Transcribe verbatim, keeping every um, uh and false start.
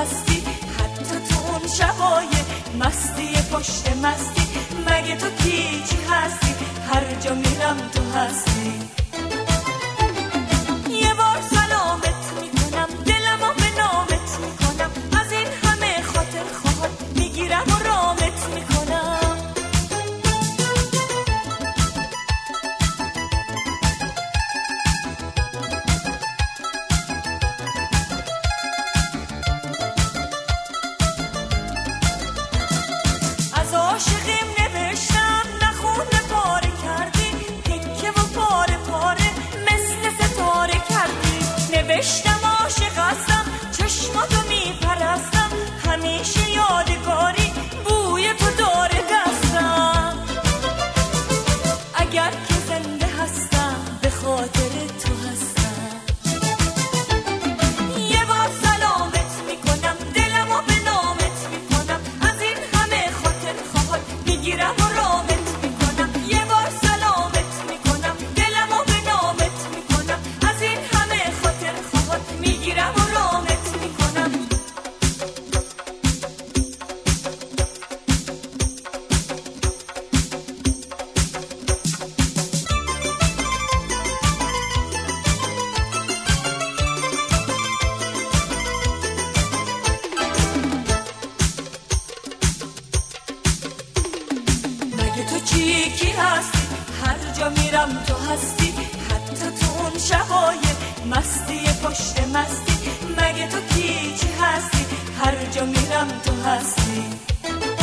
هستی، حتی تو اون شبای مستی پشت مستی. مگه تو کی چی هستی؟ هر جا میرم تو هستی. یه بار سلامت میکنم، دلمو به نامت میکنم، از این همه خاطر خواهد میگیرم و رامت میکنم. از عاشقیم نوشتم نخونه پاره کردی، تکه و پاره پاره مثل ستاره کردی. نوشتم عاشق هستم، چشماتو میپرستم، همیشه یادگاری بوی تو داره دستم. اگر که زنده هستم به خاطر تو هستم. یه بار سلامت میکنم، دلمو به نامت میکنم، از این همه خاطر خواهد میگیرم و رامت میکنم. یه بار سلامت میکنم، دلمو به نامت میکنم، از این همه خاطر خواهد میگیرم و رامت میکنم. مگه تو چی کی هستی؟ هر جا میرم تو هستی، حتی تو اون شبای مستی پشت مستی. مگه تو کی چی هستی؟ هر جا میرم تو هستی.